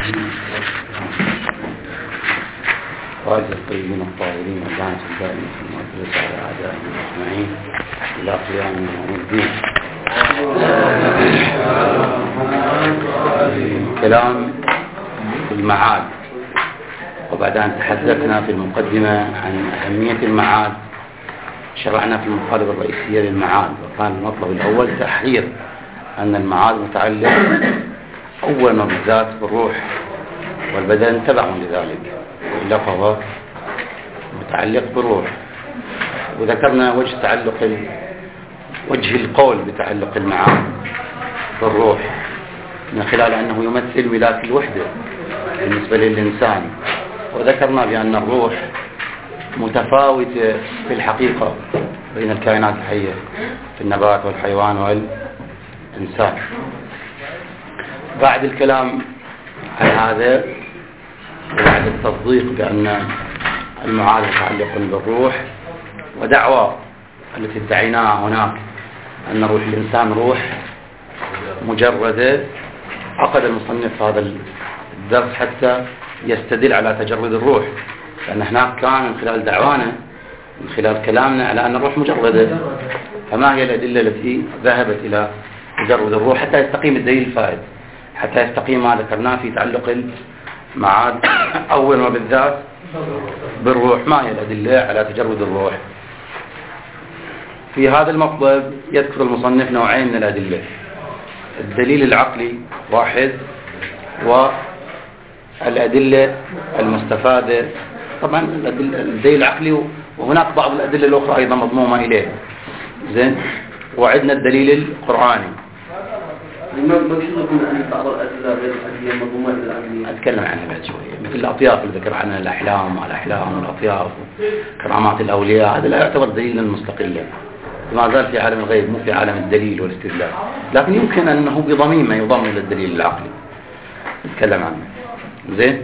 راجع الطيبين الطاهرين واللعنة الدائمة في المؤثرة على أعدائهم أجمعين إلى قيام يوم الدين. كلام في المعاد، وبعد أن تحدثنا في المقدمة عن أهمية المعاد شرعنا في المطالب الرئيسية للمعاد، وكان المطلب الأول تحرير أن المعاد متعلق أول ما بالذات بالروح والبدن تبع لذلك، وإلا فهو متعلق بالروح. وذكرنا وجه القول بتعلق المعاد بالروح من خلال أنه يمثل ولاية الوحدة بالنسبة للإنسان، وذكرنا بأن الروح متفاوتة في الحقيقة بين الكائنات الحية في النبات والحيوان والإنسان. بعد الكلام عن هذا وبعد التصديق بأن المعاد متعلق بالروح ودعوة التي ادعيناها هناك أن روح الإنسان روح مجردة، عقد المصنف هذا الدرس حتى يستدل على تجرد الروح، لأن هناك كان من خلال دعوانا من خلال كلامنا على أن الروح مجردة، فما هي الأدلة التي ذهبت إلى تجرد الروح حتى يستقيم الدليل الفائد، حتى يستقيم ما ذكرناه في تعلق المعاد أول ما بالذات بالروح. ما هي الأدلة على تجرد الروح؟ في هذا المطلب يذكر المصنف نوعين من الأدلة: الدليل العقلي واحد، والأدلة المستفادة. طبعا الدليل العقلي وهناك بعض الأدلة الأخرى أيضا مضمومة إليه. زين، وعندنا الدليل القرآني. أتكلم عنها بعد شوية، مثل الأطياف اللي ذكر عنها الأحلام والأطياف وكرامات الأولياء، هذا لا يعتبر دليلا مستقلا، ما زال في عالم الغيب مو في عالم الدليل والاستدلال، لكن يمكن أنه بضميمة يضم إلى الدليل العقلي نتكلم عنه. زين،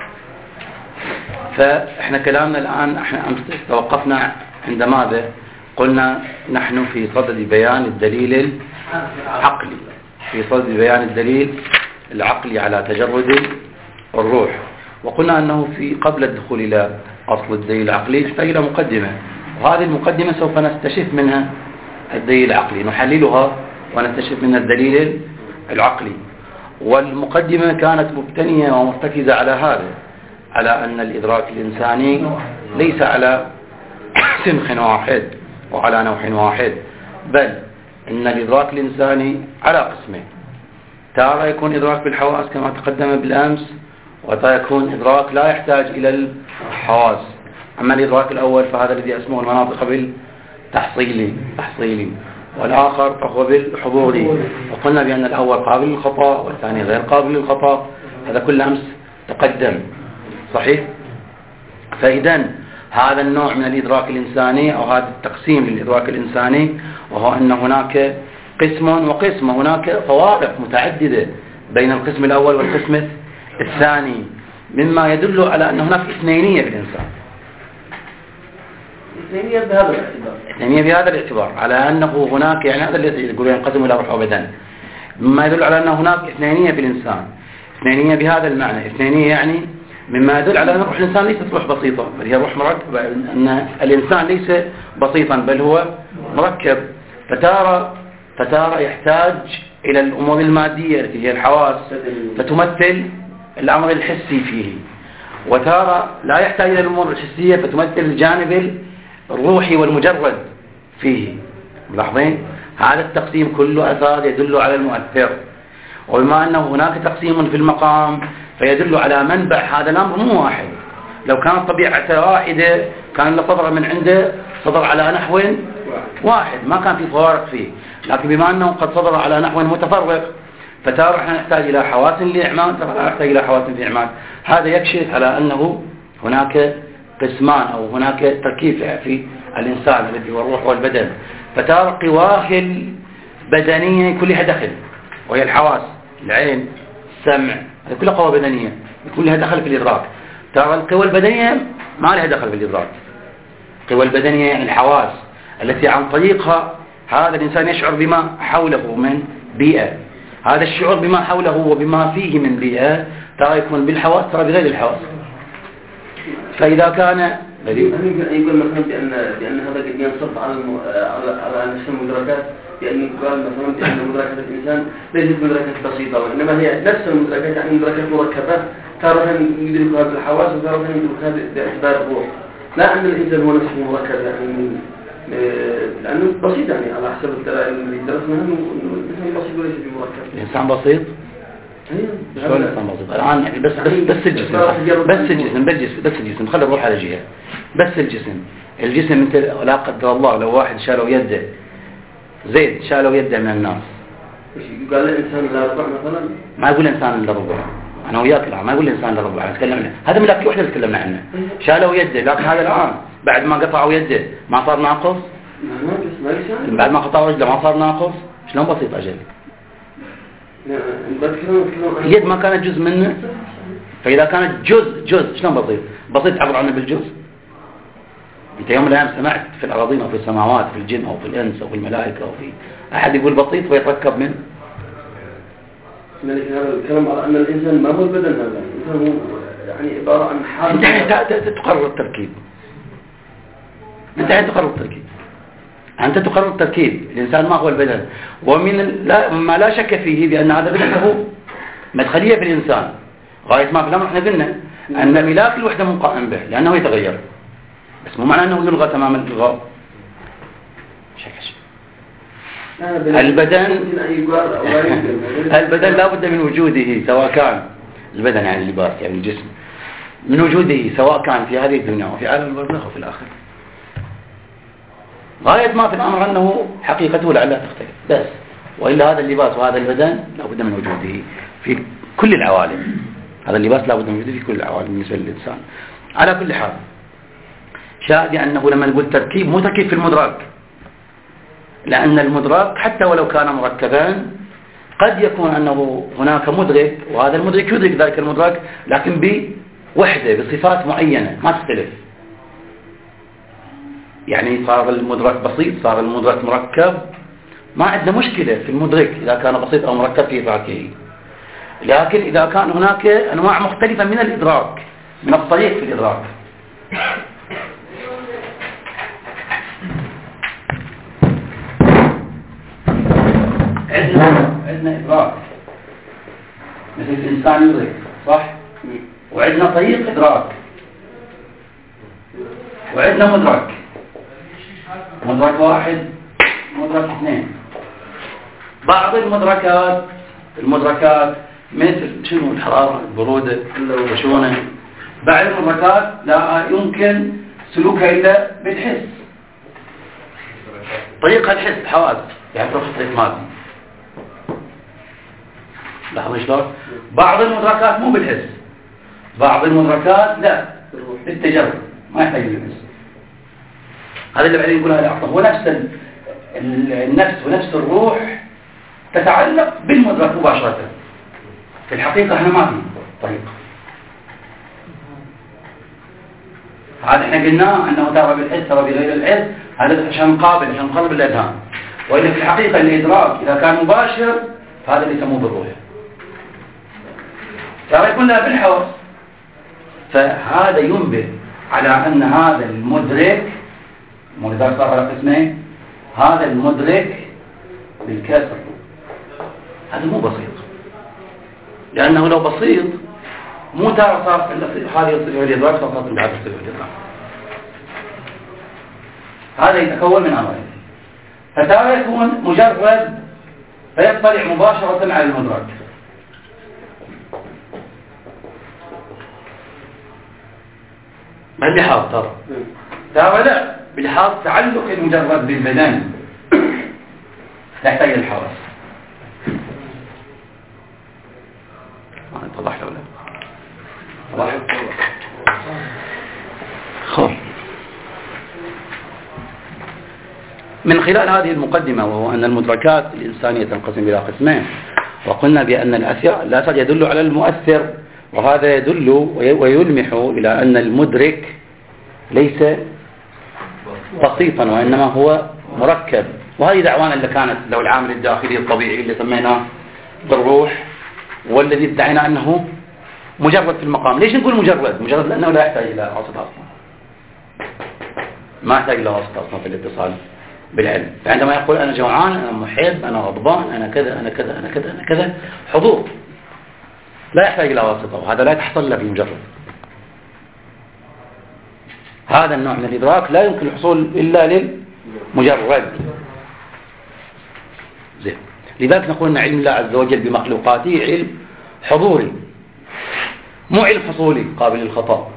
فإحنا كلامنا الآن أمس توقفنا عند ماذا؟ قلنا نحن في صدد بيان الدليل العقلي، في صدد بيان الدليل العقلي على تجرد الروح، وقلنا أنه قبل الدخول إلى أصل الدليل العقلي يحتاج إلى مقدمة، وهذه المقدمة سوف نستشف منها الدليل العقلي، نحللها ونستشف منها الدليل العقلي. والمقدمة كانت مبتنية ومرتكزة على هذا، على أن الإدراك الإنساني ليس على سنخ واحد وعلى نوع واحد، بل إن الإدراك الإنساني على قسمين: تارة يكون إدراك بالحواس كما تقدم بالأمس، وتارة يكون إدراك لا يحتاج إلى الحواس. أما الإدراك الأول فهذا الذي اسمه المناطق بالتحصيلي، والآخر فهو بالحضوري، وقلنا بأن الأول قابل للخطأ والثاني غير قابل للخطأ، هذا كل أمس تقدم صحيح. فإذن هذا النوع من الإدراك الإنساني أو هذا التقسيم للإدراك الإنساني، وهو أن هناك قسم وقسم، هناك فوارق متعددة بين القسم الأول والقسم الثاني، مما يدل على أن هناك اثنينية في الإنسان، اثنينية بهذا الاعتبار، على أنه هناك، يعني هذا اللي يقولون ينقسم إلى روح وبدن، مما يدل على أن هناك اثنينية في الإنسان. اثنينية بهذا المعنى، اثنينية يعني مما يدل على أن روح الإنسان ليست روح بسيطة، بل هي روح مركبة، أن الإنسان ليس بسيطا بل هو مركب. فتارة يحتاج إلى الأمور المادية التي هي الحواس فتمثل الأمر الحسي فيه، وتارة لا يحتاج إلى الأمور الحسية فتمثل الجانب الروحي والمجرد فيه. ملاحظين؟ هذا التقسيم كله أثار يدل على المؤثر، وبما أنه هناك تقسيم في المقام فيدل على منبع هذا الأمر مو واحد. لو كانت طبيعته واحدة كان لصدر من عنده صدر على نحو واحد، ما كان في فوارق فيه، لكن بما أنه قد صدر على نحو متفرق فتارة نحتاج إلى حواس لإعمال، تارة نحتاج إلى حواس لإعمال. هذا يكشف على أنه هناك قسمان أو هناك تركيب في الإنسان الذي هو الروح والبدن. فتارة قواه البدنية كلها دخل، وهي الحواس، العين، السمع، هذه كلها قوى بدنية كلها دخل في الإدراك. ترى القوى البدنية ما لها دخل في الإدراك. القوى البدنية يعني الحواس التي عن طريقها هذا الإنسان يشعر بما حوله من بيئة، هذا الشعور بما حوله وبما فيه من بيئة ترى يكون بالحواس ترى بغير الحواس. فإذا كان يقول مثلا بأن هذا قد ينصب على نفس المدركات، بأن يقال مثلا بأن مدركات الإنسان ليست مدركات بسيطة، وإنما هي نفس المدركات، يعني مدركات مركبة تارة يدركها بالحواس وتارة يدركها باعتبار الروح، لا أن الإنسان هو نفسه مركب، يعني لأنه بسيط، يعني على حسب الدلائل اللي درسناها إنه الإنسان بسيط وليس بمركب. الإنسان بسيط؟ شلون الإنسان بسيط؟ الآن يعني بس الجسم خلي الروح على جهة. بس الجسم انت لا قدر الله لو واحد شالوا يده، زيد شالوا يده من الناس، قال الإنسان لا ربع مثلا، ما يقول الإنسان إلا ربع، أنا وياك الآن ما يقول الإنسان إلا ربع، نتكلم عنه هذا ملاك وحده تكلمنا عنه، شالوا يده، لكن هذا الآن بعد ما قطعوا يده ما صار ناقص؟ بعد ما قطعوا رجله ما صار ناقص؟ شلون بسيط أجل؟ اليد ما كانت جزء منه، فإذا كانت جزء شلون بسيط؟ بسيط عبر عنه بالجزء. أنت يوم من الأيام سمعت في الأراضين أو في السماوات في الجن أو في الإنس أو في الملائكة أو في أحد يقول بسيط ويتركب منه؟ هذا الكلام على أن الإنسان ما هو البدن، هذا الإنسان هو يعني عبارة عن حال. أنت تقرر التركيب. أنت تقرر التركيب. الإنسان ما هو البدن، ما لا شك فيه بأن هذا البدن له مدخلية في الإنسان. غاية ما في الأمر احنا قلنا أن ملاك الوحدة مو قائم به لأنه يتغير، بس مو معنى أنه يلغى تمام الإلغاء. البدن لا بد من وجوده، سواء كان البدن يعني اللباس يعني الجسم، من وجوده سواء كان في هذه الدنيا وفي عالم البرزخ وفي الآخرة. غاية ما في الأمر أنه حقيقته لعلها تختلف بس، وإلا هذا اللباس وهذا البدن لا بد من وجوده في كل العوالم. هذا اللباس لا بد من وجوده في كل العوالم بالنسبة للإنسان. على كل حال شاهد أنه لما نقول تركيب مو تركيب في المدرك، لأن المدرك حتى ولو كان مركبا قد يكون أنه هناك مدرك، وهذا المدرك يدرك ذلك المدرك لكن بوحدة بصفات معينة ما تختلف. يعني صار المدرك بسيط، صار المدرك مركب، ما عندنا مشكلة في المدرك إذا كان بسيط أو مركب في إدراكه. لكن إذا كان هناك أنواع مختلفة من الإدراك، من الطريق في الإدراك، عندنا إدراك مثل الإنسان يدرك صح، وعندنا طريق إدراك، وعندنا مدرك واحد، مدرك اثنين. بعض المدركات مثل شنو الحرارة، البرودة، الخشونة. بعض المدركات لا يمكن سلوكها إلا بالحس، طريقها الحس الحواس، يعني طريق مادي. لاحظوا شلون؟ بعض المدركات مو بالحس، بعض المدركات لا بالتجرب، ما يحتاج للحس. هذا اللي بعدين يقول هذا أعطى هو نفس النفس ونفس الروح تتعلق بالمدرك مباشرة. في الحقيقة احنا ما في طريقة. هذا احنا قلنا أنه ترى بالحس ترى بغير الحس، هذا عشان نقابل بالأذهان. وإلا في الحقيقة الإدراك إذا كان مباشر فهذا اللي يسموه بالروح، ترى يكون لها بالحواس. فهذا ينبه على أن هذا المدرك مدرك صار على قسمين، هذا المدرك بالكسر هذا مو بسيط، لأنه لو بسيط مو ترى صار هذا يصير الإدراك صار بعد يصير الإدراك. هذا يتكون من أمرين، فترى يكون مجرد فيطلع مباشرة على المدرك، ما اللحاظ ترى لا بلحاظ تعلق المجرد بالبدن تحتاج الحواس. طلعت ولا طلعت؟ خب من خلال هذه المقدمة، وهو أن المدركات الإنسانية تنقسم إلى قسمين، وقلنا بأن الأثر لا يدل على المؤثر، وهذا يدل ويلمح إلى أن المدرك ليس بسيطا وإنما هو مركب. وهذه دعوانا اللي كانت لو العامل الداخلي الطبيعي اللي سميناه بالروح والذي ادعينا أنه مجرد في المقام. ليش نقول مجرد؟ مجرد لأنه لا يحتاج إلى واسطة أصلا، ما يحتاج إلى واسطة أصلا في الاتصال بالعلم. فعندما يقول أنا جوعان، أنا محب، أنا غضبان، أنا كذا أنا كذا أنا كذا أنا كذا، حضور لا يحتاج إلى واسطة، وهذا لا يتحصل له بالمجرد. هذا النوع من الإدراك لا يمكن الحصول إلا للمجرد. زين. لذلك نقول أن علم الله عز وجل بمخلوقاته علم حضوري، مو علم حصولي قابل للخطأ.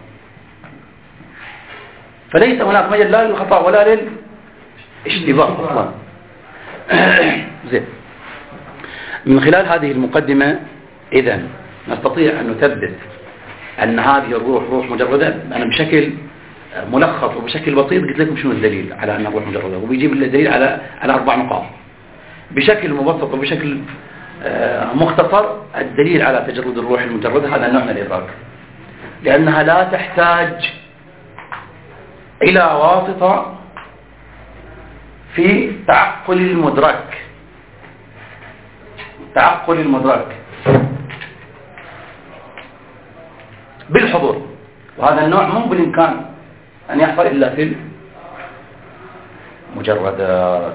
فليس هناك مجال لا للخطأ ولا للاشتباه أصلا. زين. من خلال هذه المقدمة إذن نستطيع أن نثبت أن هذه الروح روح مجردة. أنا بشكل ملخص وبشكل بسيط قلت لكم شنو الدليل على أن الروح مجردة، وبيجيب الدليل على 4 نقاط. بشكل مبسط وبشكل مختصر، الدليل على تجرد الروح المجردة هذا النوع من الإدراك، لأنها لا تحتاج إلى واسطة في تعقل المدرك. تعقل المدرك بالحضور، وهذا النوع مو بالإمكان أن يحصل إلا في المجردات.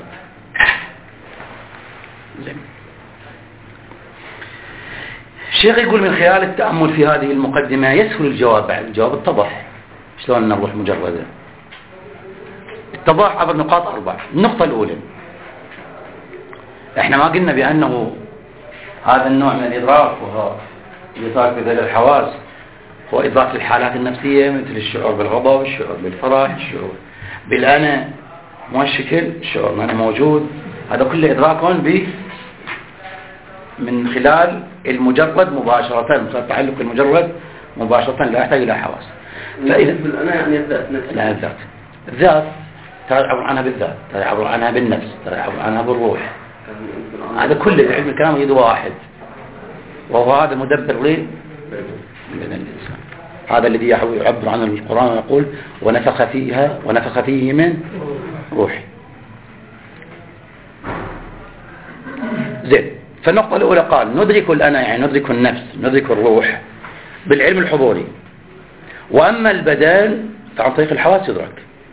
الشيخ يقول من خلال التأمل في هذه المقدمة يسهل الجواب. بعد الجواب اتضح شلون الروح مجردة. اتضح عبر نقاط 4. النقطة الأولى، احنا ما قلنا بأنه هذا النوع من الإدراك وهو الإدراك بذل الحواس هو إدراك للحالات النفسية، مثل الشعور بالغضب، الشعور بالفرح، الشعور بالأنا، مو الشكل، الشعور أن أنا موجود. هذا كله إدراك من خلال المجرد مباشرة، من خلال تعلق المجرد مباشرة، لا يحتاج إلى حواس. فإذا الأنا يعني الذات، لا الذات. الذات تعبر عنها بالذات، تعبر عنها بالنفس، تعبر عنها بالروح. هذا كله علم الكلام يد واحد، وهو هذا مدبر ليه من الإنسان. هذا الذي يعبر عنه القرآن ويقول ونفخ فيه من روحي. زين. فالنقطة الأولى قال ندرك الأنا، يعني ندرك النفس، ندرك الروح بالعلم الحضوري. وأما البدن فعن طريق الحواس يدرك.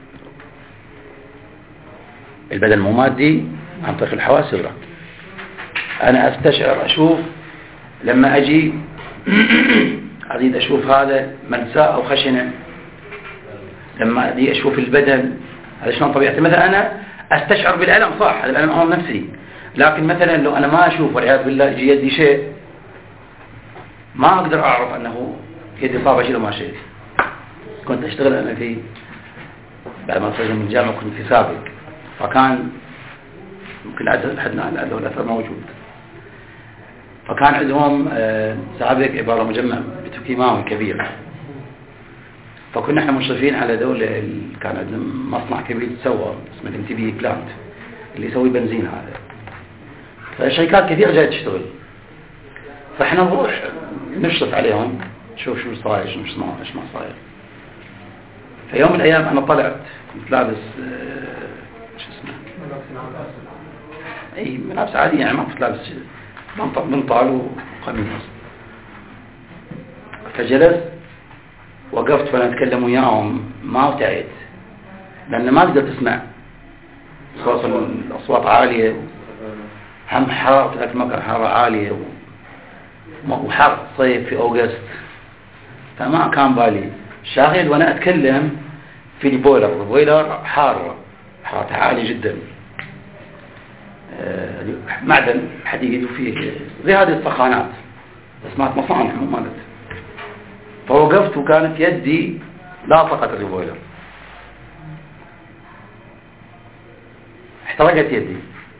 البدن مو مادي، عن طريق الحواس يدرك. أنا أستشعر، أشوف، لما أجي أريد أشوف هذا ملساء أو خشنة، لما أجي أشوف البدن هذا شلون طبيعته. مثلا أنا أستشعر بالألم، صح، هذا الألم أمام نفسي، لكن مثلا لو أنا ما أشوف والعياذ بالله يجي يدي شيء، ما أقدر أعرف أنه يدي صابة شيء ما شيء. كنت أشتغل أنا في بعد ما تخرج من الجامعة، كنت في سابق، فكان ممكن حدنا له الأثر موجود. فكان عندهم سابق عبارة مجمع بتوكيماوي كبير، فكنا احنا مشرفين على دولة كان عندهم مصنع كبير تسوى اسمه الMTB بلانت اللي يسوي بنزين هذا. فشركات كثيرة جاية تشتغل، فاحنا نروح نشرف عليهم، نشوف شو صاير، شو مش ما صاير. في يوم من الأيام أنا طلعت، كنت لابس شو اسمه أي ملابس عادية، يعني ما كنت لابس بنطال وقميص. فجلست وقفت فأنا أتكلم وياهم، ما ارتعيت لأن ما قدرت أسمع صوت الأصوات عالية، هم حرارة ذاك المكان حرارة عالية وحر صيف في أوغست، فما كان بالي شاغل وأنا أتكلم في البويلر حارة عالية جدا، معدن حديد وفيه زي هذه الصخانات، بس ما مصانع مو مالت. فوقفت وكانت يدي لاصقت البويلر، احترقت يدي.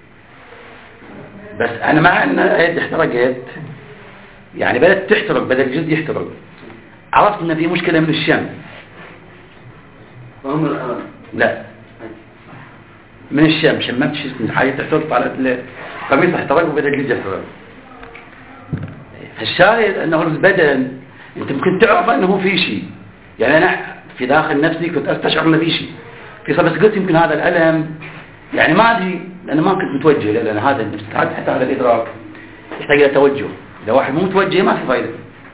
بس أنا مع أن يدي احترقت، يعني بدأت تحترق، بدأ الجلد يحترق، عرفت أن في مشكلة من الشم. لا، من الشم، شممت شيء من حاجة تحترق، طالت القميص احترق وبدأ الجلد يحترق. فالشاهد أنه البدن أنت ممكن تعرف أنه في شيء، يعني أنا في داخل نفسي كنت أستشعر أنه في شيء، بس قلت يمكن هذا الألم، يعني ما أدري، لأن ما كنت متوجه، لأن هذا حتى هذا الإدراك يحتاج إلى توجه. إذا واحد مو متوجه ما في فائدة،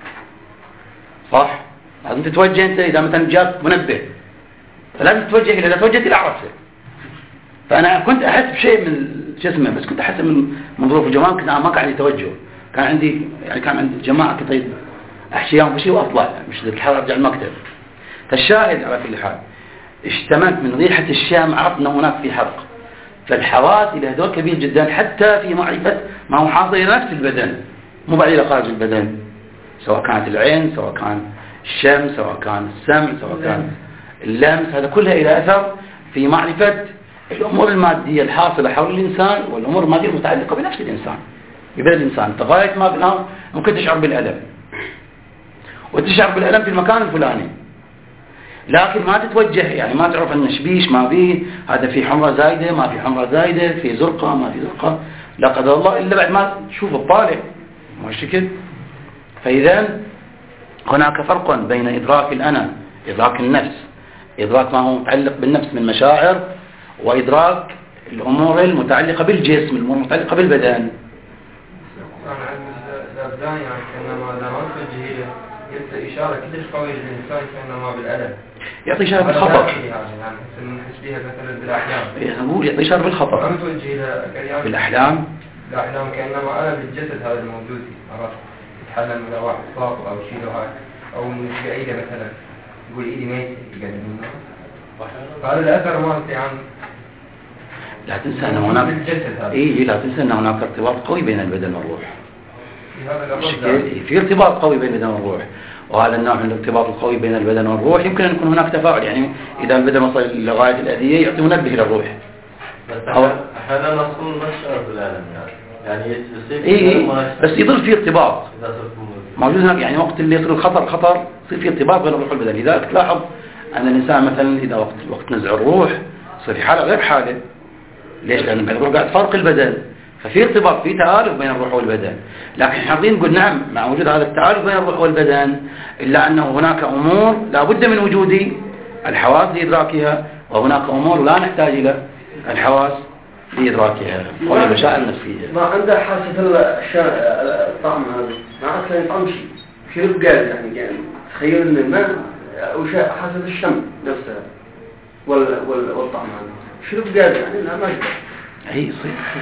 صح؟ لازم تتوجه أنت. إذا مثلا جاك منبه فلازم تتوجه إلى، إذا توجهت إلى عرفته. فأنا كنت أحس بشيء من شو اسمه، بس كنت أحس من ظروف الجمال، كنت ما كان عندي توجه. كان عندي يعني كان عندي جماعة كنت أحشي يوم بشيء وأطلع، مش ذيك الحالة أرجع المكتب. فالشاهد على كل حال اشتمت من ريحة الشام، عرفت أن هناك في حرق. فالحواس لها دور كبير جدا حتى في معرفة ما هو حاصل إلى نفس البدن، مو بعد إلى خارج البدن، سواء كانت العين، سواء كان الشم، سواء كان السمع، سواء كان اللمس. هذا كلها إلى أثر في معرفة الأمور المادية الحاصلة حول الإنسان، والأمور المادية المتعلقة بنفس الإنسان، ببدن الإنسان. لغاية ما بالآن ممكن تشعر بالألم، وتشعر بالألم في المكان الفلاني، لكن ما تتوجه، يعني ما تعرف أن شبيش ما فيه، هذا في حمرة زايدة، ما في حمرة زايدة، في زرقة ما في زرقة، لا قدر الله، إلا بعد ما تشوف الطالع ما شكل. فإذا هناك فرق بين إدراك الأنا، إدراك النفس، إدراك ما هو متعلق بالنفس من مشاعر، وإدراك الأمور المتعلقة بالجسم، الأمور المتعلقة بالبدن. الأبدان يعني كأنما لما توجه إليه يعطي إشارة كثير قوية للإنسان كأنما بالألم، يعطي إشارة بالخطر، يعني نحس بها مثلا بالأحلام. أقول يعطي إشارة بالخطر. ما توجه إلى بالأحلام. الأحلام كأنما أنا بالجسد هذا الموجود، عرفت؟ يتحلم إلى واحد صاق أو شيء هاي، أو من بعيدة مثلا يقول إيدي ميتة يقدم هذا الأثر مالتي عن. لا تنسى أن هناك لا تنسى أن هناك ارتباط قوي بين البدن والروح. في ارتباط قوي بين البدن والروح، وهذا النوع من الارتباط القوي بين البدن والروح يمكن أن يكون هناك تفاعل. يعني إذا البدن وصل لغاية الأذية يعطي منبه للروح. أحيانا نصل نشعر بالألم يعني يصير بس يظل في ارتباط موجود هناك. يعني وقت اللي يصير الخطر يصير في ارتباط بين الروح والبدن. لذلك تلاحظ أن الإنسان مثلا إذا وقت نزع الروح يصير في حالة غير حالة. ليش؟ لأن الروح قاعد تفرق البدن، ففي ارتباط، في تآلف بين الروح والبدن. لكن حاضرين نقول نعم مع وجود هذا التآلف بين الروح والبدن، إلا أنه هناك أمور لا بد من وجود الحواس لإدراكها، وهناك أمور لا نحتاج إلى الحواس لإدراكها، وهي المشاعر النفسية. ما عنده حاسة الطعم هذا، ما أصلا يطعم شيء بقال يعني تخيل إن الماء أو حاسة الشم نفسها والطعم هذا شو بقال يعني لا ما يقدر. أي صحيح.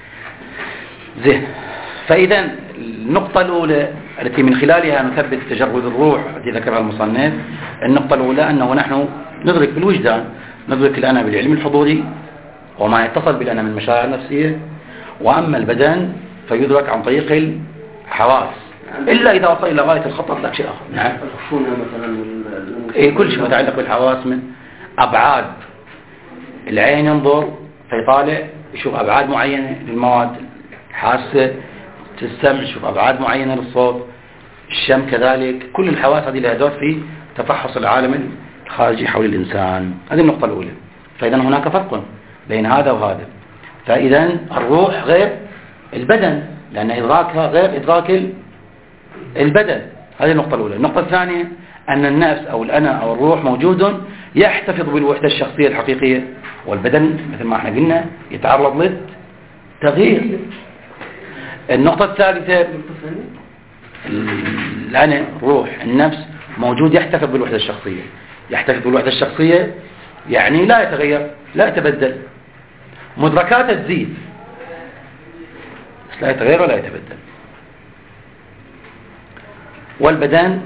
زين. فإذا النقطة الأولى التي من خلالها نثبت تجرد الروح التي ذكرها المصنف، النقطة الأولى أنه نحن ندرك بالوجدان، ندرك الأنا بالعلم الحضوري وما يتصل بالأنا من مشاعر نفسية، وأما البدن فيدرك عن طريق الحواس، إلا إذا وصل إلى غاية الخطر لا شيء آخر. نعم. الخشونة مثلا كل شيء متعلق بالحواس من أبعاد. العين ينظر فيطالع يشوف أبعاد معينة للمواد، الحاسة تستمع يشوف أبعاد معينة للصوت، الشم كذلك. كل الحواس هذه لها دور في تفحص العالم الخارجي حول الإنسان. هذه النقطة الأولى. فإذا هناك فرق بين هذا وهذا. فإذا الروح غير البدن، لأن إدراكها غير إدراك البدن. هذه النقطة الأولى. النقطة الثانية أن النفس أو الأنا أو الروح موجود يحتفظ بالوحدة الشخصية الحقيقية، والبدن مثل ما احنا قلنا يتعرض للتغيير. النقطة الثالثة الأنا، الروح، النفس موجود يحتفظ بالوحدة الشخصية. يحتفظ بالوحدة الشخصية يعني لا يتغير، لا يتبدل، مدركاته تزيد بس لا يتغير ولا يتبدل. والبدن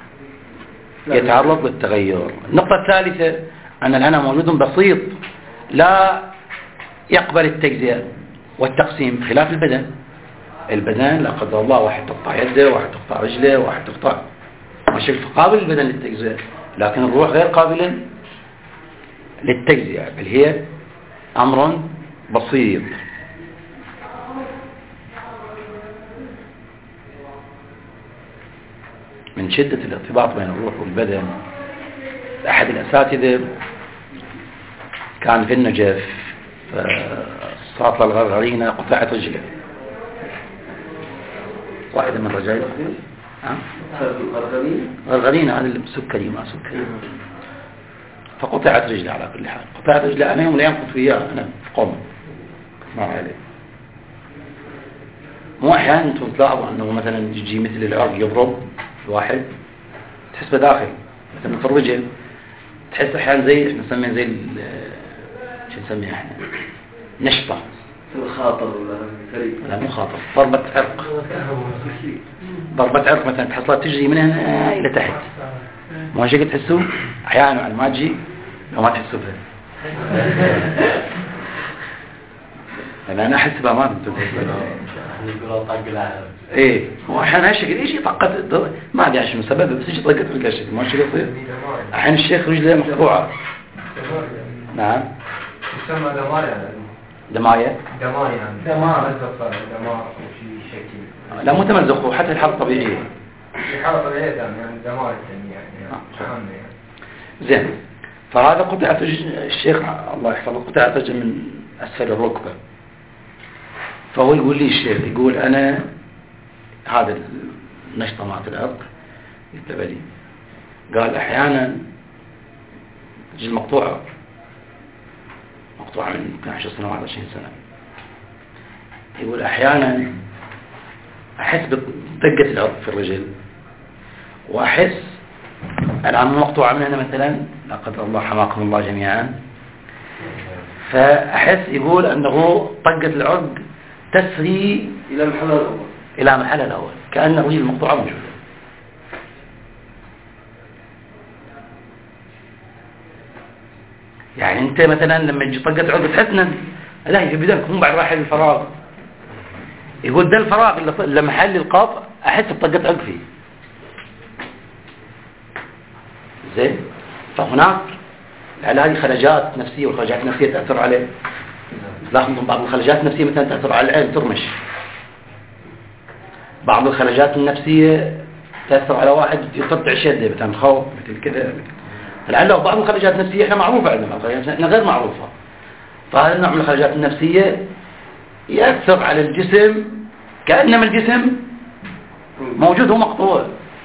يتعرض للتغير. النقطة الثالثة أن الأنا موجود بسيط لا يقبل التجزئة والتقسيم خلاف البدن. البدن لا قدر الله واحد تقطع يده، واحد تقطع رجله، واحد تقطع ماشي، قابل البدن للتجزئة، لكن الروح غير قابل للتجزئة، بل هي أمر بسيط. من شدة الارتباط بين الروح والبدن، أحد الأساتذة كان في النجف، صارت له الغرغرينة، قطعت رجله. واحدة من رجال غرغرينة هذا اللي سكري ما سكري، فقطعت رجله. على كل حال قطعت رجله. أنا يوم الأيام كنت وياه، أنا في قوم ما عليه. مو أحيانا أنتم تلاحظوا أنه مثلا يجي مثل العرق يضرب الواحد تحس بداخل مثلا في الرجل، تحس أحيانا زي إحنا نسميه زي شو نسميه إحنا نشطة، الخاطر ولا فريق، لا مو خاطر، ضربة عرق، ضربة عرق مثلا تحصلها تجري من هنا إلى تحت، مو هالشيء تحسوا أحيانا على ما تجي لو ما تحسوا فيه. أنا أحس بها ما أنتم إيه هو أحيانا هالشكل إيش طقت ما أدري شنو سببه بس إيش طقت في هالشكل ما شيء يصير. أحيانا الشيخ رجله مقطوعة. نعم. يسمى دمار يعني. دماية. دمار يعني. دمار وشيء شكل. لا مو تمزق حتى الحالة طبيعية. الحالة طبيعية يعني دمار يعني. زين. فهذا قطعة الشيخ الله يحفظه قطعة رجل من أسفل الركبة. فهو يقول لي الشيخ يقول أنا هذا النشطة مع العرق يتبع لي قال أحيانا رجل مقطوعة من 10 سنوات 20 سنة يقول أحيانا أحس بدقة العرق في الرجل وأحس العام مقطوعة من هنا مثلا لا قدر الله حماكم الله جميعا فأحس يقول أنه طقة العرق تسري إلى محل الأول كأن الرجل المقطوعة موجودة. يعني أنت مثلا لما تجي طقة عرق تحسن لا في بدنك مو بعد راح الفراغ يقول ده الفراغ اللي محل القاف أحس بطقة عرق فيه زين. فهناك العلاج خلجات نفسية والخلجات النفسية تأثر عليه. لاحظوا بعض الخلجات النفسية مثلا تأثر على العين ترمش، بعض الخلجات النفسية تأثر على واحد يقطع شده مثلا خوف مثل كذا. لعله بعض الخلجات النفسية احنا معروفة عندنا احنا غير معروفة. فهذا النوع من الخلجات النفسية يأثر على الجسم كأنما الجسم موجود هو مقطوع.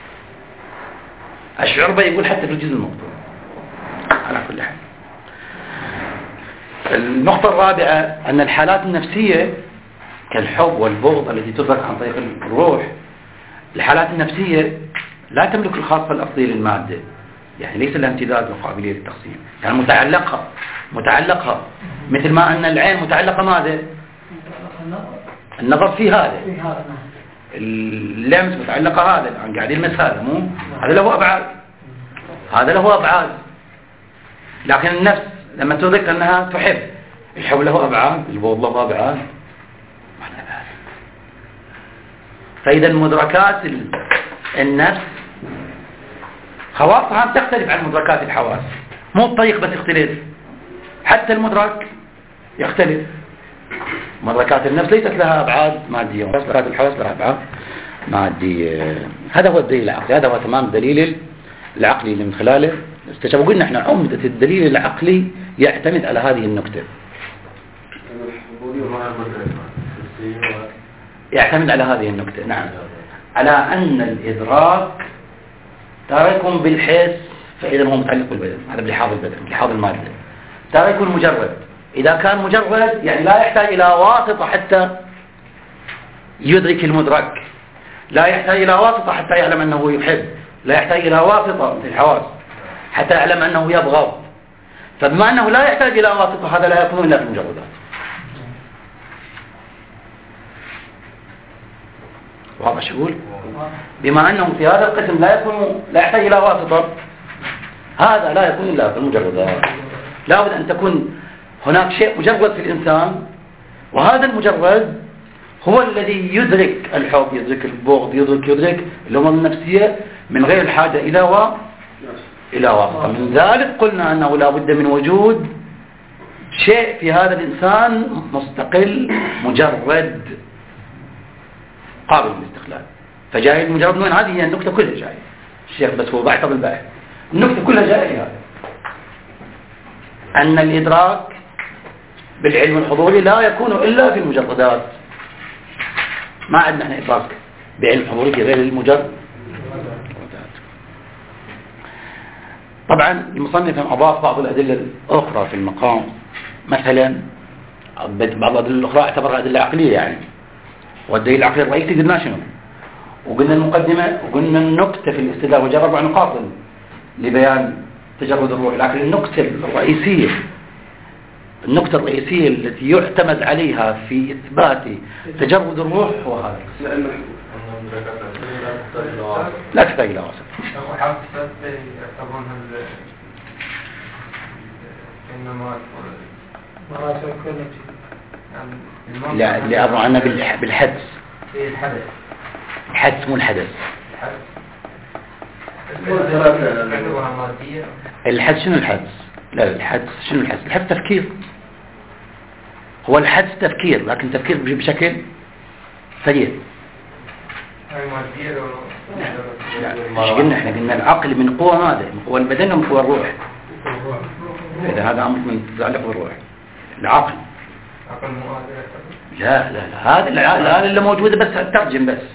الشعور به يقول حتى في الجزء المقطوع. على كل حال النقطة الرابعة أن الحالات النفسية كالحب والبغض التي تدرك عن طريق الروح الحالات النفسية لا تملك الخاصة الأصلية للمادة يعني ليس لها امتداد وقابلية للتقسيم يعني متعلقها مثل ما أن العين متعلقة ماذا النظر في هذا اللمس متعلقة هذا الآن قاعد يلمس هذا مو هذا له أبعاد لكن النفس لما تدرك أنها تحب الحب له أبعاد البغض له أبعاد. فإذا مدركات النفس خواصها تختلف عن مدركات الحواس مو الطريق بس يختلف حتى المدرك يختلف. مدركات النفس ليست لها أبعاد مادية مدركات الحواس لها أبعاد مادية. هذا هو الدليل العقلي هذا هو تمام الدليل العقلي اللي من خلاله استشعب قلنا احنا عمدة الدليل العقلي يعتمد على هذه النكتة يعتمد على هذه النكتة نعم على أن الإدراك تارك بالحس فإذا هو متعلق بالبدن هذا بلحاظ البدن بلحاظ المادة تارك مجرد إذا كان مجرد يعني لا يحتاج إلى واسطة حتى يدرك المدرك لا يحتاج إلى واسطة حتى يعلم أنه يحب لا يحتاج إلى واسطة في الحواس حتى يعلم أنه يبغض. فبما أنه لا يحتاج إلى واسطة هذا لا يكون إلا في المجردات. واضح شو يقول؟ بما أنه في هذا القسم لا يحتاج إلى واسطة هذا لا يكون إلا في المجردات. لا بد أن تكون هناك شيء مجرد في الإنسان وهذا المجرد هو الذي يدرك الحب يدرك البغض يدرك الأمور النفسية من غير الحاجة إلى واسطة. من ذلك قلنا أنه لا بد من وجود شيء في هذا الإنسان مستقل مجرد قابل للاستقلال. فجاي المجرد من هذه النكتة كلها جاية الشيخ بس هو بعث بالباحث النكتة كلها جاية في هذا أن الإدراك بالعلم الحضوري لا يكون إلا في المجردات. ما عندنا احنا إدراك بعلم حضوري غير المجرد. طبعا المصنف أضاف بعض الأدلة الأخرى في المقام مثلا بعض الأدلة الأخرى اعتبرها أدلة عقلية يعني والدليل العقلي الرئيسي قلنا شنو؟ وقلنا المقدمة وقلنا النقطة في الاستدلال وجرب 4 نقاط لبيان تجرد الروح، لكن النقطة الرئيسية التي يعتمد عليها في إثبات تجرد الروح هو هذا. لا تحتاج إلى واسطة. لا اللي أظن عنه بالحدث. الحدث مو الحدث. الحدث شنو الحدث؟ لا الحدث شنو الحدث؟ الحدث تفكير. هو الحدث تفكير، لكن تفكير بشكل سريع. مش قلنا احنا قلنا العقل من قوة ماذا؟ من قوة البدن ومن قوة الروح. إذا هذا أمر من يتعلق بالروح. العقل. لا هذا اللي موجودة بس ترجم بس.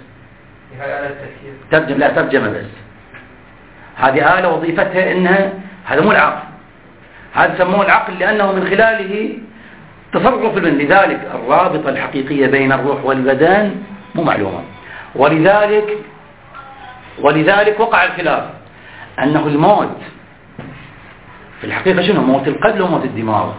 ترجمة بس. هذه آلة وظيفتها إنها هذا مو العقل. هذا سموه العقل لأنه من خلاله تصرف البدن، لذلك الرابطة الحقيقية بين الروح والبدن مو معلومة، ولذلك وقع الخلاف أنه الموت في الحقيقة شنو؟ موت القلب وموت الدماغ.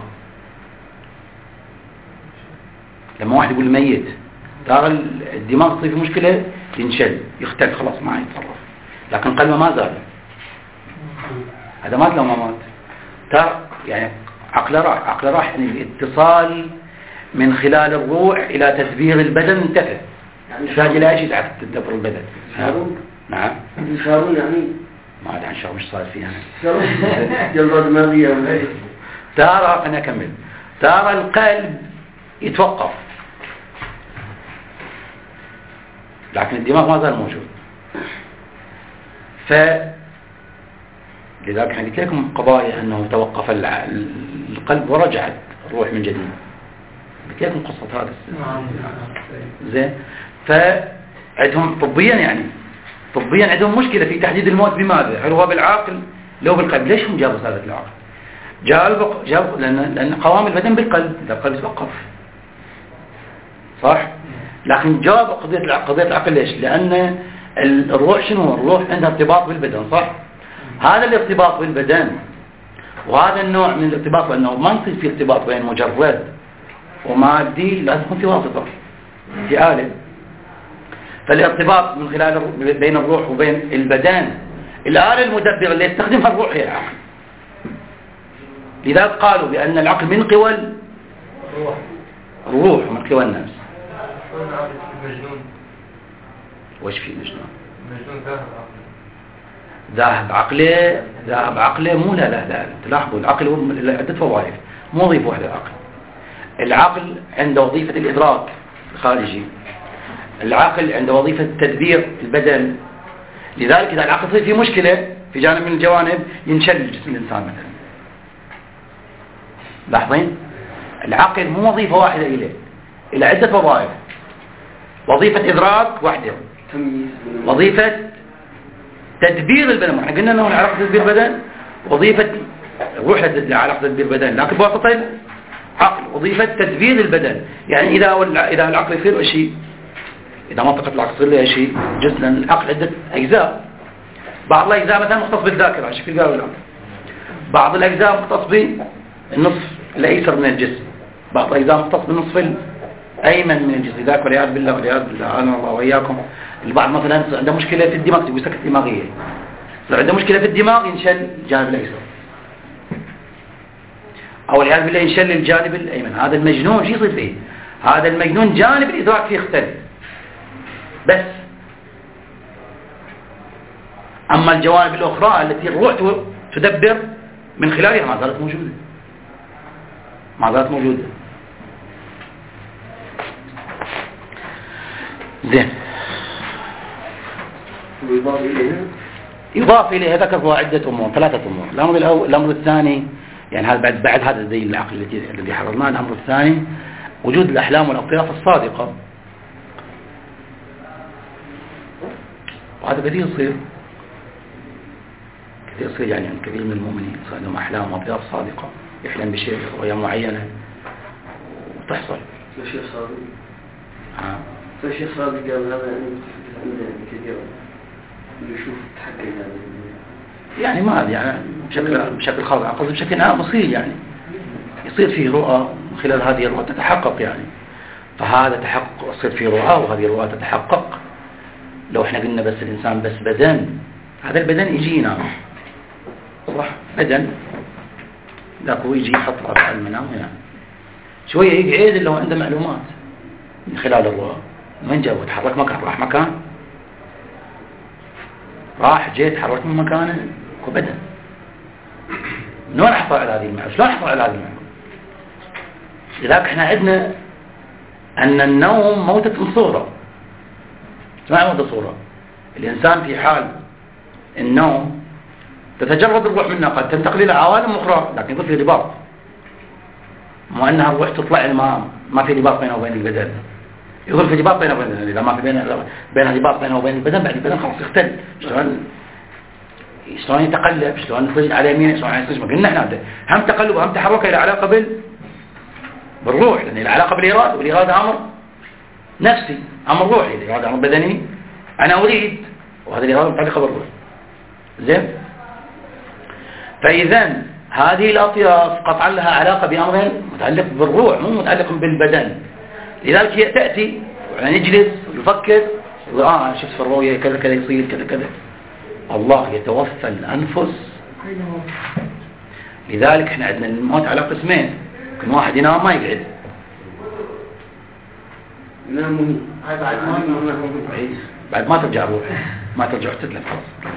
لما واحد يقول ميت ترى الدماغ تصير في مشكلة ينشل يختل خلاص ما يتصرف، لكن قلبه ما زال. هذا مات لو ما مات ترى يعني عقله راح يعني الاتصال من خلال الروح إلى تدبير البدن انتفى. يعني يحتاج إلى أي شيء تدبر البدن. نعم. شارون يعني ما أدري عن شارون مش صار فيها. جلد دماغية. ترى أنا أكمل. ترى القلب يتوقف، لكن الدماغ ما زال موجود. لذلك احنا قلت لكم قضايا أنه توقف القلب ورجعت الروح من جديد. قلت لكم قصة هذا زين. فعندهم طبيا عندهم مشكلة في تحديد الموت بماذا؟ هل هو بالعقل لو بالقلب؟ ليش هم جابوا سالة العقل؟ جابوا لأن قوام البدن بالقلب، إذا القلب يتوقف صح؟ لكن جاب قضية العقل ليش؟ لأن الروح شنو؟ الروح عندها ارتباط بالبدن صح؟ هذا الارتباط بالبدن وهذا النوع من الارتباط، لأنه ما يصير في ارتباط بين مجرد ومادي، لازم يكون في واسطة في آلة. فالارتباط من خلال بين الروح وبين البدن، الآلة المدبرة اللي يستخدمها الروح هي العقل. لذلك قالوا بأن العقل من قوى الروح ومن قوى النفس. وش في مجنون ذاهب عقله مو لا تلاحظوا العقل هو عدة وظائف، مو وظيفة واحدة. العقل عنده وظيفة الإدراك الخارجي، العقل عنده وظيفة تدبير البدن. لذلك إذا العقل يصير في مشكلة في جانب من الجوانب ينشل جسم الإنسان مثلا. لاحظين العقل مو وظيفة واحدة إلى عدة وظائف. وظيفة إدراك واحدة، وظيفة تدبير البدن. احنا قلنا انه علاقه تدبير البدن وظيفه الروح علاقه تدبير البدن، لكن بواسطه العقل وظيفه تدبير البدن. يعني اذا العقل يصير شيء، اذا منطقه العقل يصير لها شيء جزء من العقل عده اجزاء. بعض الاجزاء مثلا مختص بالذاكره على شكل قالوا، بعض الاجزاء مختص بالنصف الايسر من الجسم، بعض الاجزاء مختص بالنصف الايمن من الجسم. ذاك والعياذ بالله انا الله واياكم. البعض مثلا عنده مشكلة في الدماغ تقول سكتة دماغية، عنده مشكلة في الدماغ ينشل الجانب الأيسر، أو العياذ بالله ينشل الجانب الأيمن. هذا المجنون شو يصير فيه؟ هذا المجنون جانب الإدراك فيه يختلف بس. أما الجوانب الأخرى التي الروح تدبر من خلالها ما زالت موجودة. زين. يضاف إليها ذكر عدة أمور، 3 أمور. الأمر الثاني يعني هذا بعد هذا زي العقل الذي حررناه. الأمر الثاني وجود الأحلام والأطياف الصادقة، وهذا كثير يصير يعني عند كثير من المؤمنين صار لهم أحلام وأطياف صادقة، يحلم بشيء رؤية معينة وتحصل. فالشيخ صادق قال هذا يعني كثير اللي يشوف تحقق يعني ما يعني بشكل خاص قصدي بشكل عام يصير فيه رؤى، من خلال هذه الرؤى تتحقق يعني. فهذا تحقق يصير فيه رؤى، وهذه الرؤى تتحقق. لو احنا قلنا بس الإنسان بس بدن، هذا البدن يجينا صح، بدن ذاك هو يجي يحط رأس على المنام هنا شوية يقعد اللي هو عنده معلومات من خلال الرؤى. من جاء وتحرك مكان، راح مكان، راح جيت تحرك من مكانه وبدن. من وين حصل على هذه المعلومات؟ شلون حصل على هذه المعلومات؟ لذلك احنا عندنا أن النوم موتة صورة. ما موتة صورة؟ الإنسان في حال النوم تتجرد الروح منها، قد تنتقل إلى عوالم أخرى، لكن يكون في رباط، مو أنها الروح تطلع ما في رباط بينه وبين البدن. يقول في رباط بينه وبين البدن، إذا ما في بين رباط بينه وبين البدن، بعد البدن خلاص يختل. شلون يتقلب، شلون يخرج على يمينه، شلون يخرج. ما قلنا احنا هم تقلب وهم تحرك إلى علاقة بالروح، لأن العلاقة بالإرادة، والإرادة أمر نفسي، أمر روحي. الإرادة أمر بدني، أنا أريد، وهذه الإرادة متعلقة بالروح. زين. فإذا هذه الأطياف قطعا لها علاقة بأمر متعلق بالروح، مو متعلق بالبدن. لذلك هي تأتي ونجلس ويفكر أنا شفت في الرؤية كذا كذا يصير كذا كذا. الله يتوفى الأنفس. لذلك احنا عندنا الموت على قسمين، كل واحد ينام ما يقعد، ينام بعد ما ترجع روح، ما ترجع تتلف خلاص.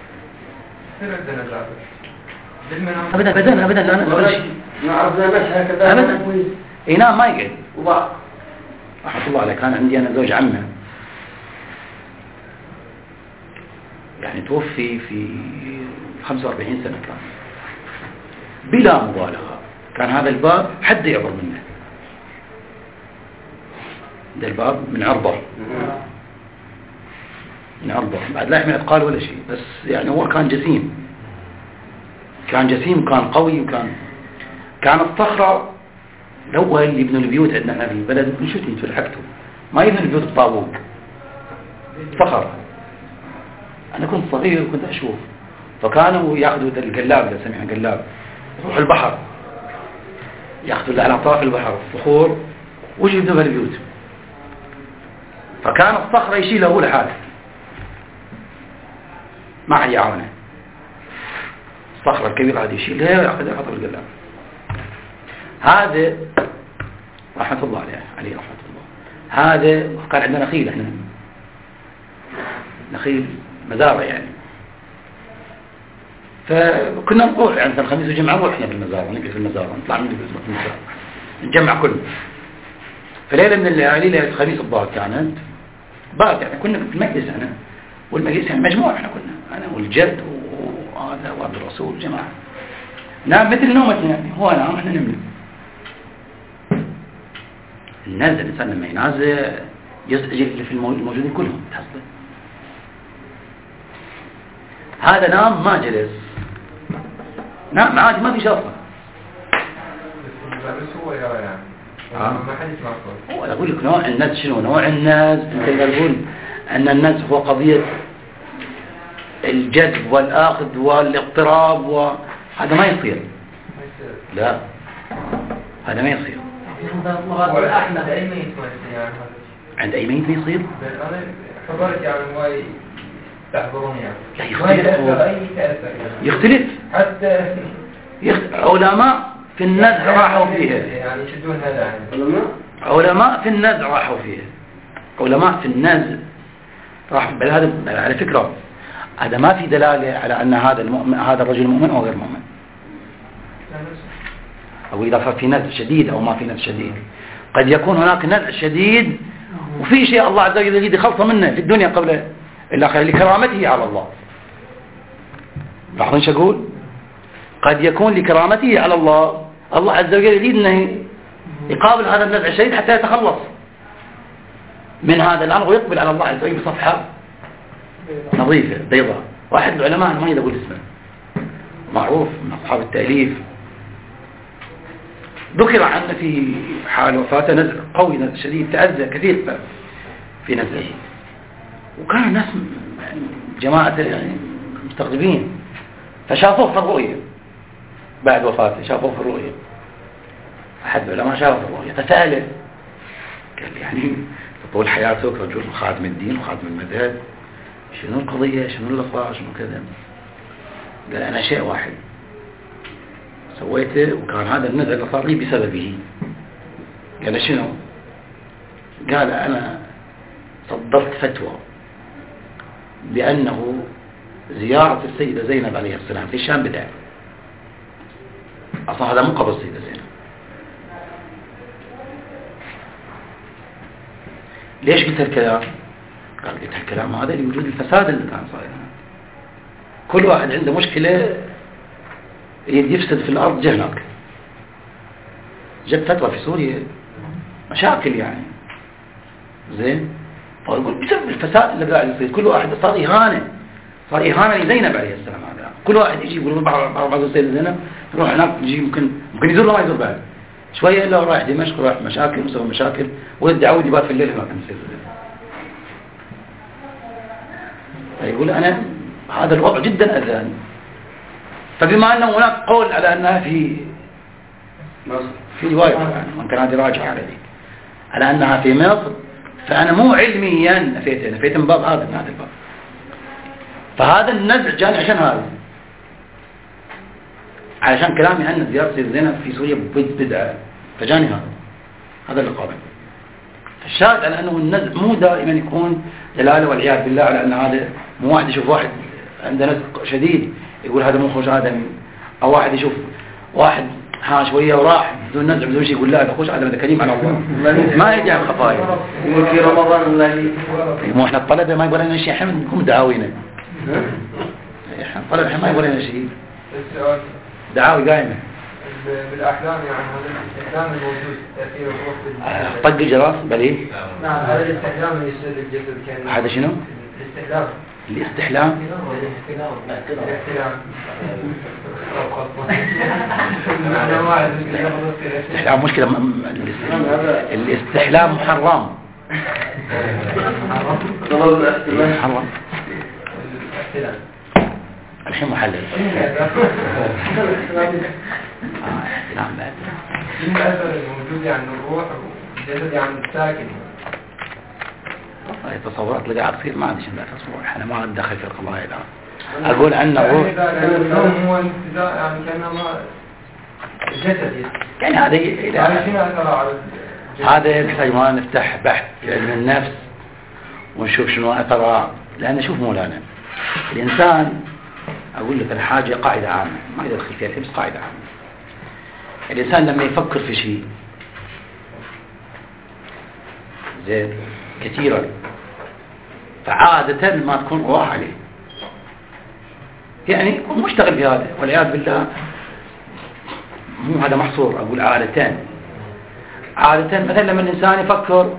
ابدا ابدا ابدا لا نقول شيء. نعرف نمشي هكذا ابدا ينام ما يقعد. وبعد رحمة الله عليه كان عندي انا زوج عمه يعني توفي في 45 سنة كان، بلا مبالغة كان هذا الباب حد يعبر منه. ده الباب من عرضه بعد لا يحمل أثقال ولا شيء، بس يعني هو كان جسيم، كان قوي، كان الصخرة لو اللي يبنوا البيوت عندنا في البلد نشوفني تلحقته ما يبنوا البيوت بطابوق، صخر. أنا كنت صغير وكنت أشوف، فكانوا يأخذوا القلاب، اللي سمعنا قلاب، يروح البحر يأخذوا على أطراف البحر الصخور ويجي يبنوا البيوت. فكان الصخرة يشيلها هو لحاله ما حد يعاونه. الصخرة الكبيرة هذه يشيلها ويأخذها يحطها بالقلاب. هذا رحمة الله عليه رحمة الله. هذا كان عندنا نخيل، احنا نخيل مزارع يعني، فكنا نروح يعني الخميس والجمعة نروح احنا بالمزارع، نجلس في المزارع، نطلع من المزارع نجمع كله. فليلة من الليالي ليلة الخميس الظاهر كانت بعد يعني كنا في المجلس أنا والمجلس يعني مجموعة، احنا كنا أنا والجد وهذا وعبد الرسول جماعة نام مثل نومتنا يعني، هو نام احنا نمنا. النازل الإنسان لما ينازل يزعج اللي في الموجودين كلهم تحصل. هذا نام ما جلس، نام عادي ما في شرطة. بس هو يعني ما حد يسمع صوت. هو أقول لك نوع الناس شنو نوع الناس. أنت تقول أن الناس هو قضية الجذب والآخذ والاقتراب، وهذا ما يصير. لا هذا ما يصير. عند أي ميت ما يصير. حضرت يعني ما تحضرون يعني. لا يختلف. حتى علماء في النزع راحوا فيها. يعني يشدون هذا علماء في النزع راحوا فيها. علماء في النزع راحوا. بل هذا على فكرة هذا ما في دلالة على أن هذا المؤمن هذا الرجل مؤمن أو غير مؤمن، أو إذا صار في نزع شديد أو ما في نزع شديد. قد يكون هناك نزع شديد وفي شيء الله عز وجل يريد يخلص منه في الدنيا قبل الآخرة لكرامته على الله. لاحظون شو أقول؟ قد يكون لكرامته على الله، الله عز وجل يريد أنه يقابل هذا النزع الشديد حتى يتخلص من هذا الأمر ويقبل على الله عز وجل بصفحة نظيفة بيضاء. واحد من العلماء ما يقول اسمه معروف من أصحاب التأليف ذكر عنه في حال وفاته نزع قوي نزع شديد تأذى كثير في نزله. وكان الناس يعني جماعة يعني مستغربين، فشافوه في الرؤية بعد وفاته، شافوه في الرؤية. أحد العلماء شافه في الرؤية فسأله، قال يعني طول حياتك رجل خادم الدين وخادم المذهب، شنو القضية، شنو اللفظة، شنو كذا؟ قال أنا شيء واحد سويته وكان هذا النزع اللي صار لي بسببه. قال شنو؟ قال أنا صدرت فتوى بأنه زيارة السيدة زينب عليه السلام في الشام بدعة. أصلا هذا مو قبر السيدة زينب. ليش قلت الكلام؟ قال قلت الكلام هذا لوجود الفساد اللي كان صاير. كل واحد عنده مشكلة يفسد في الأرض جه هناك. جت فترة في سوريا مشاكل يعني زين، فيقول بسبب الفساد اللي قاعد يصير كل واحد صار إهانة لزينب عليه السلام. هذا كل واحد يجي يقول بعض السيدة زينب يروح هناك يجي ممكن يزور ما يزور بعد شوية إلا رايح دمشق رايح مشاكل وسوى مشاكل ويدعود يبات في الليل هناك عند السيدة زينب. فيقول أنا هذا الوضع جدا أذاني. فبما أنه هناك قول على أنها في مصر في رواية يعني من كان هذه راجع على ذلك على أنها في مصر، فأنا مو علميا نفيت من باب هذا من هذا الباب. فهذا النزع جاني عشان هذا، علشان كلامي أن زيارة سيدة زينب في سوريا بدعة، فجاني هذا اللي قابل. فالشاهد على أنه النزع مو دائما يكون دلالة والعياذ بالله على أن هذا مو واحد يشوف واحد عنده نزع شديد يقول هذا مو خوش آدمي، أو واحد يشوف واحد ها شوية وراح بدون نزع بدون شيء يقول لا هذا خوش آدم هذا كريم على الله. ما يجي عن خفايا. يقول في رمضان الله مو احنا الطلبة ما يقول لنا شيء، احنا نكون دعاوينا. احنا الطلبة احنا ما يقول لنا شيء. دعاوي قائمة. بالأحلام يعني هذا الاستحلام الموجود تأثير الروح طق الجراس بلي. نعم هذا الاستحلام اللي يصير للجسد كان. هذا شنو؟ الاستحلام. الاستحلام مشكلة. الاستحلام محرم. محرم. الحين محلل. احتلام بعد. شنو الأثر الموجود يعني الروح والجسد يعني الساكن؟ تصورات اللي قاعد تصير ما عندي شنو تصور، احنا ما ندخل في القضايا الان. اقول ان الروح النوم هو الابتداء يعني كانما الجسد يعني هذا يحتاج ما نفتح بحث في علم النفس ونشوف شنو اثره. لان شوف مولانا الانسان، اقول لك الحاجه قاعده عامه ما يدخل فيها بس قاعده عامه. الانسان لما يفكر في شيء زين كثيرا فعادة ما تكون روح عليه، يعني يكون مشتغل بهذا والعياذ بالله. مو هذا محصور، أقول عادة مثلا لما الإنسان يفكر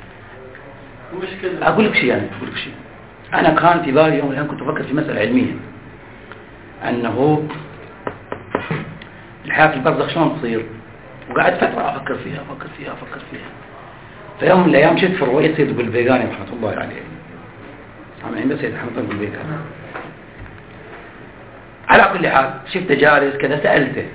أقول لك شيء أنا كان في بالي يوم الآن كنت أفكر في مسألة علمية أنه الحياة في البرزخ شلون تصير، وقعدت فترة أفكر فيها فيوم من الأيام شفت في رواية سيد البلبيقاني رحمة الله عليه، عاملين بس سيد حمد البلبيقاني. على كل حال شفت جالس كذا سألته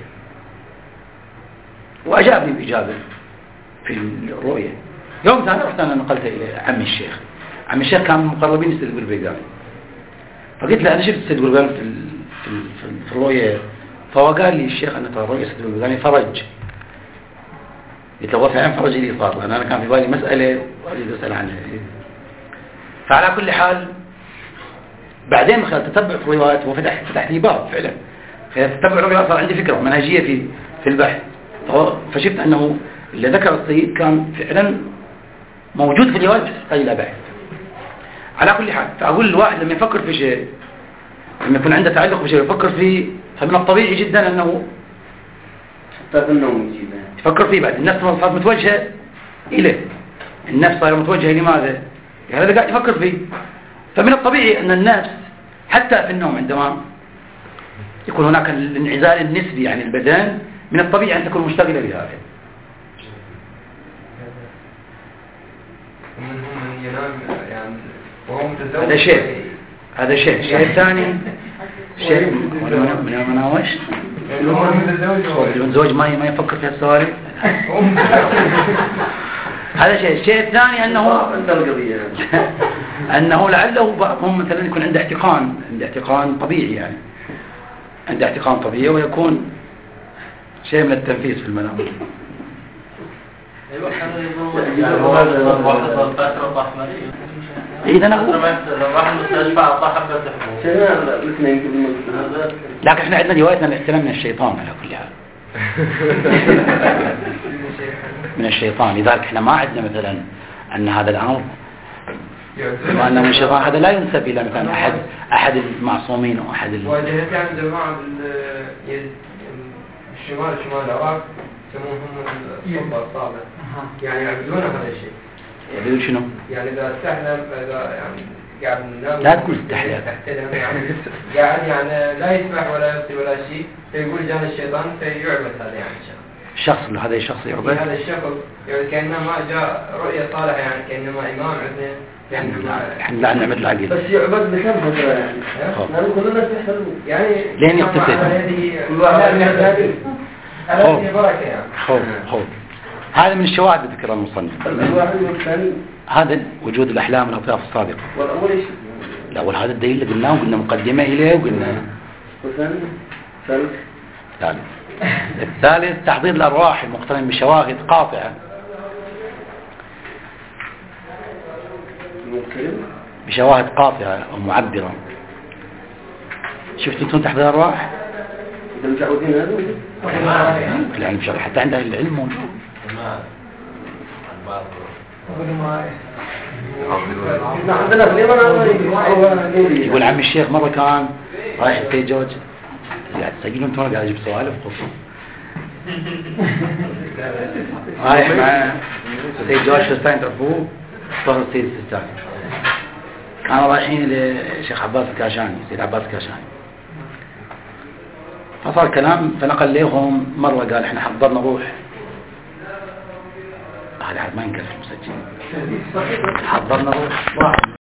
وأجابني بإجابة في الرؤية. يوم ثاني رحت أنا نقلته إلى عمي الشيخ كان من مقربين سيد البلبيقاني، فقلت له أنا شفت سيد البلبيقاني في الرؤية، فقال لي الشيخ أن ترى رؤية سيد البلبيقاني فرج. قلت له فعلا فرج لي صار، لأن أنا كان في بالي مسألة وأريد أسأل عنها. فعلى كل حال بعدين من خلال تتبع في الروايات وفتح لي باب فعلا خلال تتبع الروايات صار عندي فكرة منهجية في البحث. فشفت أنه اللي ذكر السيد كان فعلا موجود في الروايات يحتاج إلى بحث. على كل حال فأقول الواحد لما يفكر في شيء، لما يكون عنده تعلق بشيء يفكر فيه، فمن الطبيعي جدا أنه حتى في النوم يجيبها تفكر فيه. بعد النفس صارت متوجهة إليه، النفس صار متوجهة لماذا؟ هذا قاعد يفكر فيه. فمن الطبيعي أن النفس حتى في النوم عندما يكون هناك الانعزال النسبي عن البدن من الطبيعي أن تكون مشتغلة بهذا. هذا شيء الثاني شيء من مناوش من زوج ما يفكر في السوالف. هذا الشيء الثاني أنه لعله بعضهم مثلا يكون عنده احتقان طبيعي، يعني عنده احتقان طبيعي ويكون شيء من التنفيذ في المنام. إذا راح المستشفى أعطاه حبة لكن احنا عندنا روايتنا الاحتلام من الشيطان على كل حال. من الشيطان، لذلك احنا ما عندنا مثلا أن هذا الأمر بما أنه من الشيطان، هذا لا ينسب إلى مثلا أحد المعصومين أو أحد واجهت يعني جماعة الشمال العراق يسمونهم الصبة الصابة، يعني يعبدون هذا الشيء. يعبدون شنو؟ يعني إذا استحلم إذا يعني قاعد ننام لا تقول استحلم يعني قاعد يعني لا يسبح ولا يبصي ولا شيء، فيقول جاء الشيطان فيعبد هذا يعني الشخص. هذا الشخص يعبد. هذا الشخص يعني كأنما جاء رؤية صالحة، يعني كأنما إمام عندنا. الحمد لله نعمة العقيد. بس يعبد بكم فترة يعني؟ نحن كلنا نحترمه يعني لين يقتتل. هذه بركة يعني. خوف. هذا من الشواهد اللي ذكرها المصنف. هذا وجود الأحلام والأطياف الصادقة. والأول إيش؟ الأول هذا الدليل اللي قلناه، وقلنا مقدمة إليه، وقلنا الثالث تحضير الأرواح المقترن بشواهد قاطعة، بشواهد قاطعة ومعبرة. شفتوا انتم تحضير الأرواح؟ العلم بشرح حتى عند أهل العلم موجود. يقول عم الشيخ مرة كان رايح السيد جورج، قاعد تسجلوا انتم قاعد اجيب سوالف خصوصا رايح مع السيد جورج فستان تعرفوه، صار السيد السيستاني، كانوا رايحين للشيخ عباس الكاشاني، السيد عباس الكاشاني. فصار كلام، فنقل لهم مرة قال احنا حضرنا روح، هذا ما ينكسر المسجل، حضرنا روح